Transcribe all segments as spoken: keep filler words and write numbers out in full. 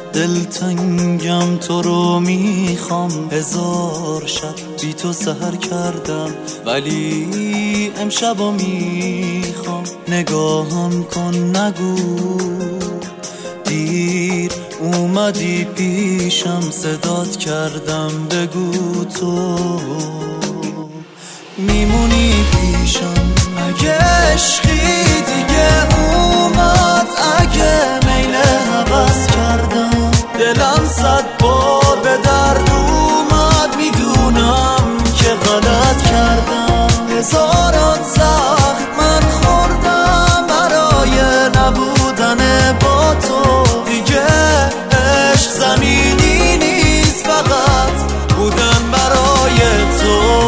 دلتنگم تو رو میخوام، هزار شب بی تو سحر کردم ولی امشبو میخوام. نگاهم کن نگو دیر اومدی پیشم، صدات کردم بگو تو میمونی پیشم. اگه عشقی دیگه اومد، اگه میل هوس کردم، دلم صد بار به درد اومد، میدونم که غلط کردم. هزاران زخم من خوردم برای نبودن با تو، دیگه عشق زمینی نیست فقط بودن برای تو.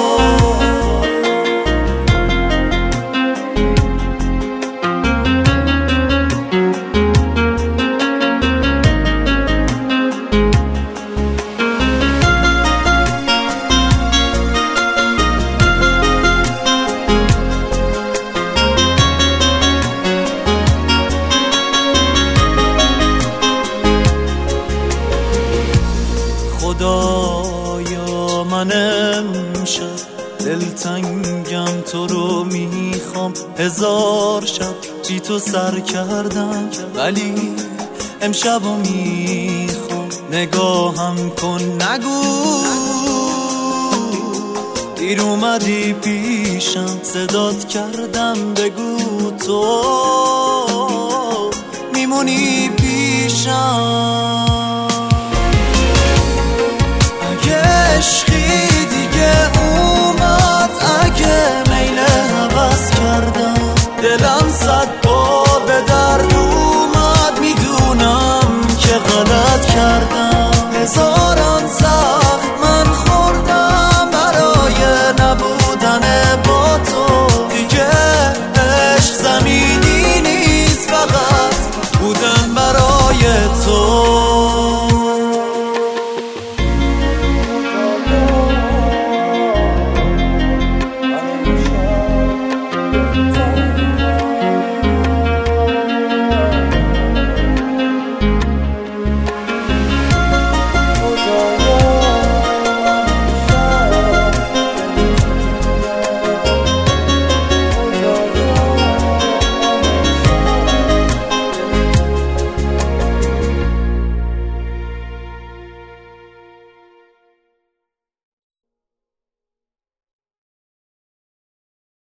خدایا من امشب دلتنگم تو رو میخوام، هزار شب بی تو سر کردم ولی امشبو میخوام. نگاهم کن نگو دیر اومدی پیشم، صدات کردم بگو تو میمونی پیشم.